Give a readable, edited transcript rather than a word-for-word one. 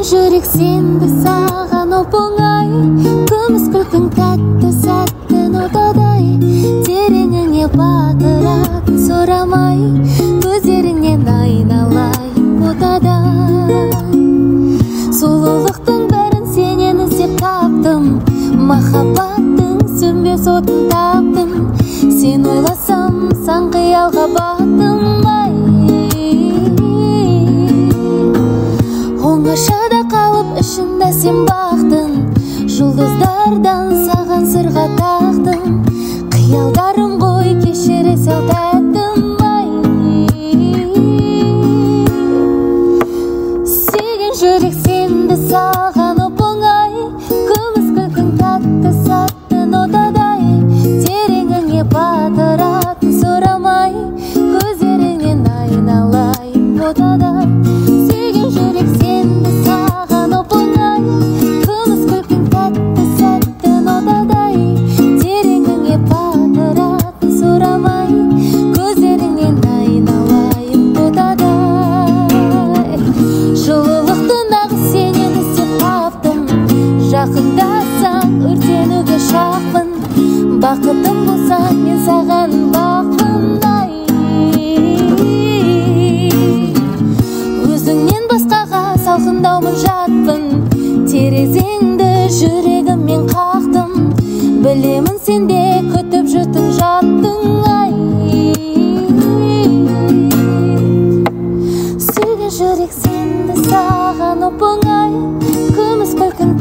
жүрек сенді саған оп-оңай, күміс күлкің тәтті сәттің отадай, тереңіңе батыратын сұрамай, көздеріңнен айналайын ботада. Сұлулықтың бәрін сенен іздеп таптым, махаббаттың сөнбес отын таптым, сен ойласам сан қиялға баттым. Оңашада қалып ішінде сен бақтың, жұлдыздардан саған сырға тақтың, қиялдарым ғой кешіре сал тәттім. Сүйген жүрек сенді саған оп-оңай, күміс күлкің тәтті сәттің отадай, тереңіңе батыратын сұрамай, көздеріңнен айналайын ботада. Сүйген жүрек сенді саған оп-оңай, күміс күлкің тәтті сәттің отадай, тереңіңе батыратын сұрамай, көздеріңнен айналайын ботада. Жылылықты нағыз сенен іздеп таптым, жақындасаң өртенуге шақпын, бақытым болса мен саған бақпын. Өзіңнен басқаға салқындаумын жатпын, терезеңді жүрегіммен қақтым, білемін сенде күтіп жүрдің жаттың. Сүйген жүрек сенді саған оп-оңай, күміс күлкің